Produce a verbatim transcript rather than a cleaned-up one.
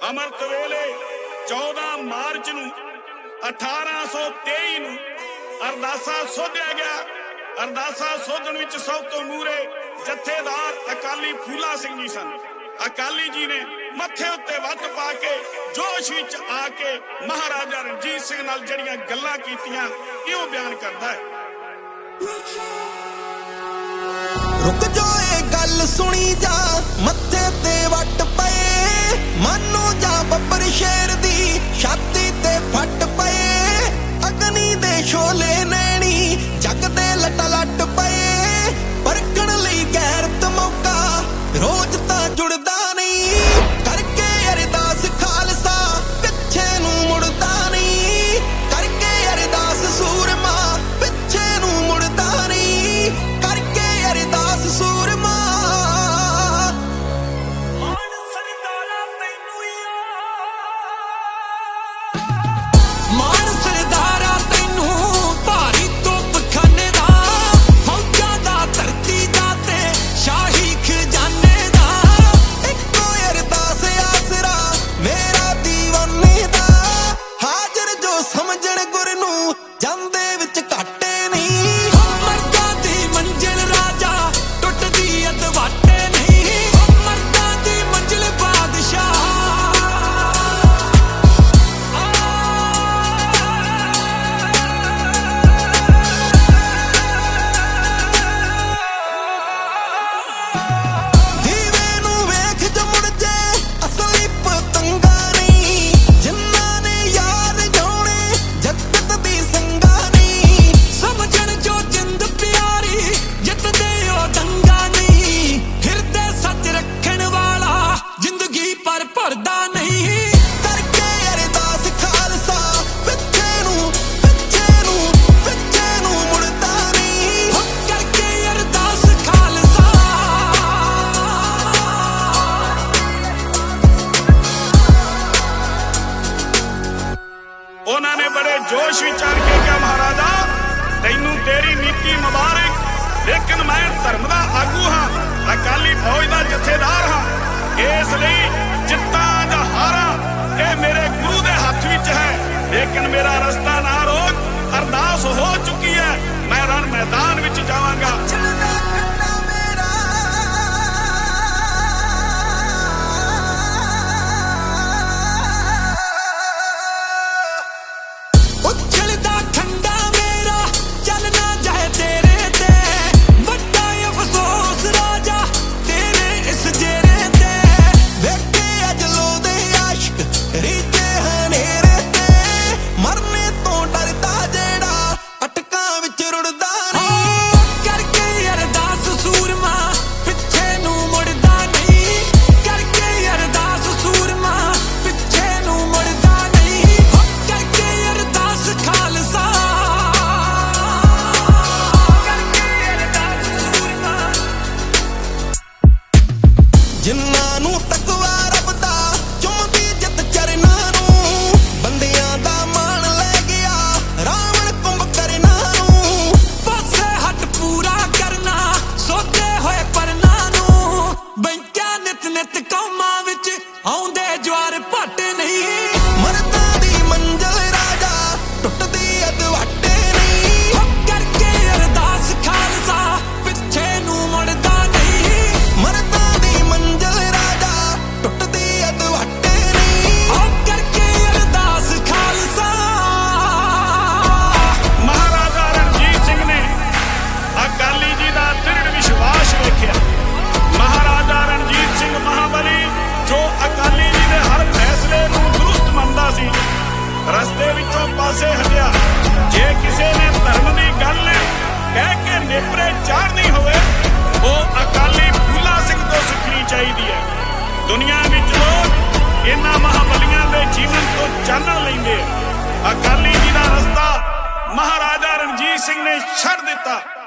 अमृत वेले चौदह मार्च नूं अठारह सौ तेई नूं अरदासा सोधिया गया। अरदासा सोधण विच सब तो मूरे जथेदार अकाली फूला सिंह जी सन। अकाली जी ने मत्थे उत्ते वट पा के जोश विच आके महाराजा रणजीत सिंह नाल जड़ियां गल्लां कीतियां क्यों बयान करदा है। रुक जो ये गल सुनी जा मत्थे ते वट पए मानो जा बब्बर शेर दी छाती ते फट पए अग्नि दे शोले नैनी जग दे लट लट पए परखण लई गैरत मौका रोज तां जुड़दा नहीं करके अरदास खालसा पिछे नूं मुड़दा नहीं करके अरदास सूरमा पिछे नूं मुड़दा नहीं करके अरदास सूरमा मान सरदारा तैनू भारी तोप खाने दा फौजा दा धरती जाते शाही खजाने दा इको अरदास आसरा मेरा दीवाने दा हाजर जो समझण गुर नू जांदे विच घाटे नहीं मर्दां दी मंजिल राजा टुटदी अदवाटे नहीं मर्दां दी मंजिल बादशाह दीवे नू वेख जो मुड़ जे असली पतंगा नहीं जिन्ना ने यार जोड़े जगत दी संगा नहीं समझण जो जिंद प्यारी जितदे ओ दंगा नहीं हिरदे सच रखण वाला जिंदगी पर भरदा नहीं करके अरदास खालसा पिछे नू पिछे नू पिछे नू मुड़दा नहीं हो करके अरदास खालसा उन्होंने बड़े जोश विच आण के कहा महाराजा तैनू तेरी नीति मुबारक लेकिन मैं धर्म का आगू हाँ अकाली फौज का जथेदार हाँ इसलिए जित्ता जां हारा ये मेरे गुरु के हाथ विच है लेकिन मेरा रस्ता ना रोक अरदास हो चुकी है मैं रण मैदान विच जावांगा। चलदा खंडा मेरा उछलदा खंडा मेरा चलना जाए तेरे ते वड्डा अफसोस राजा तेरे इस जेरे ते वेखे अजलो दे आशिक रीते हनेरे ते मरने तो डरदा जेड़ा अटकां विच रुड़दा नहीं करके अरदास सूरमा पिछे नूं मुड़दा नहीं करके अरदास सूरमा पिछे नूं मुड़दा नहीं हो करके अरदास खालसा करके अरदास सूरमा जिन्ना नूं तकवा रब दा चुमदी जित चरना नूं बंदियां दा मान ले गया रावण कुंभकर्णा नूं पासे हट पूरा करना सोचे होए परना नूं बैंकिया नित नित कौमां विच आउंदे ज्वार भट नहीं मर्दां दी मंजिल राजा टुटदी अदवाटे नहीं हो करके अरदास खालसा पिछे नूं मुड़दा नहीं मर्दां दी मंजिल राजा टुटदी अदवाटे नहीं हो करके अरदास खालसा महाराजा रणजीत सिंह ने अकाली जी का दृढ़ विश्वास वेख्या। महाराजा रणजीत सिंह महाबली जो अकाली जी के हर फैसले नूं दुरुस्त मनदा सी रस्ते विचों पासे हटिया। जे किसी ने धर्म की गल कह के नेपरे चाढ़नी होवे वो अकाली फूला सिंह तो सीखनी चाहिए है। दुनिया विच लोग इन्हां महाबलियां दे जीवन तो चानण लैंदे। अकाली जी का रस्ता महाराजा रणजीत सिंह ने छड़ दिता।